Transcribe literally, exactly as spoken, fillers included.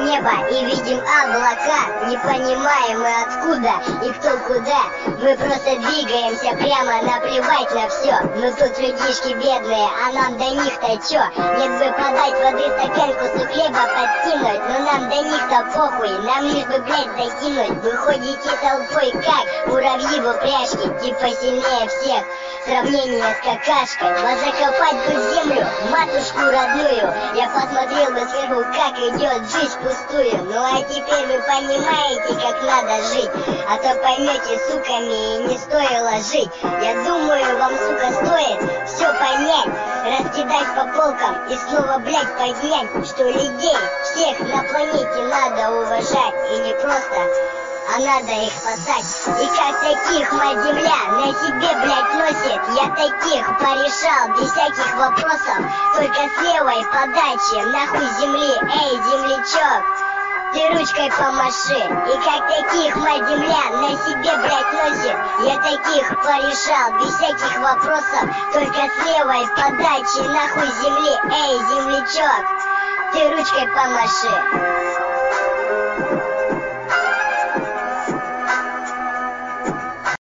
небо и видим облака. Не понимаем мы откуда и кто куда. Мы просто двигаемся прямо, наплевать на все. Но тут людишки бедные, а нам до них-то чё? Нет бы подать воды, стаканку с хлеба подкинуть, но нам до них-то похуй, нам лишь бы, блядь, закинуть. Вы ходите толпой как муравьи в упряжке, типа сильнее всех. Сравнение с какашкой, вот закопать бы в землю матушку родную. Я посмотрел бы сверху, как идет жизнь пустую. Ну а теперь вы понимаете, как надо жить, а то поймете, суками, и не стоило жить. Я думаю, вам, сука, стоит все понять, раскидать по полкам и снова, блядь, поднять, что людей всех на планете надо уважать. И не просто, а надо их спасать. И как таких мать земля на себе, блядь, носит. Я таких порешал без всяких вопросов, только с левой подачи нахуй земли. Эй, землячок, ты ручкой помаши. И как таких мать земля на себе, блядь, носит. Я таких порешал без всяких вопросов, только с левой подачи нахуй земли. Эй, землячок, ты ручкой помаши.